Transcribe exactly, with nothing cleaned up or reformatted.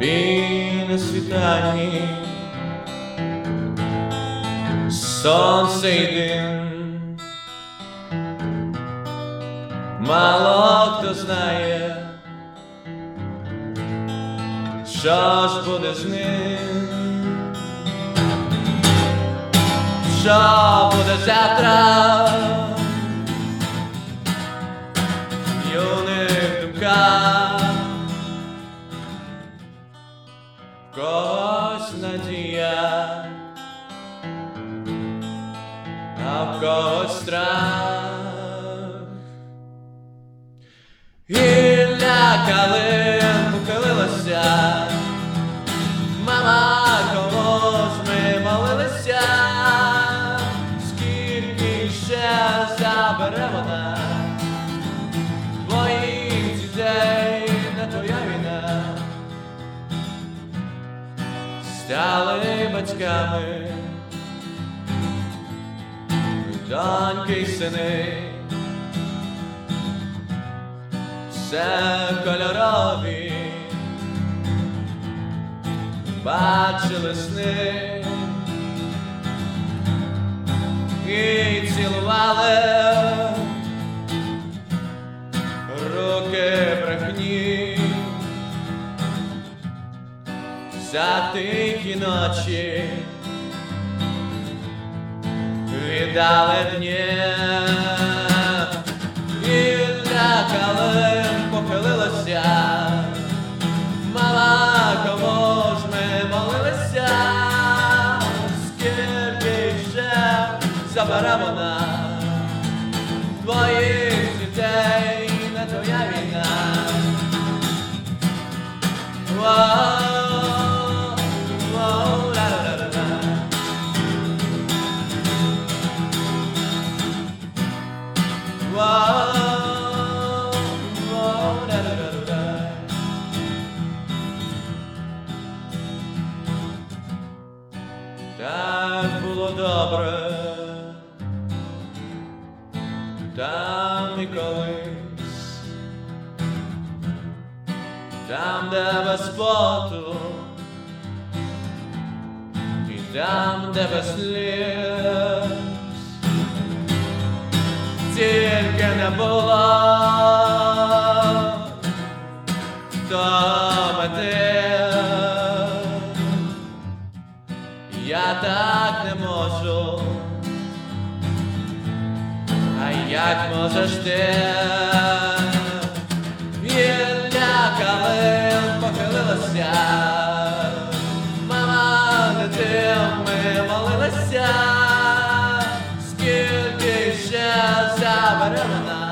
тобі на світанні, сонце й дим. Мало хто знає, що ж буде з ним, що буде завтра. В юних думках в когось надія, а в когось страх. Гілля калин похилилася, мама, кому ж ми молилися, скільки ще забере вона твоїх дітей, не твоя війна. Стали батьками доньки й сини, все кольорові, бачили сни і цілували руки брехні. За тихі ночі віддали дні, гілля калин похилилося, мала, кому ж ми молилися, скільки ще забере вона твоїх дітей, не твоя війна. Воу, воу, ла-ла-ла-ла. Воу, воу, ла-ла-ла-ла. Так було добре там і колись, там, де без поту, і там, де без сліз, тільки не було до мети. Я так не можу, а як можеш ти? Гілля калин похилилося, мама, не тим ми молилися, скільки ще забере вона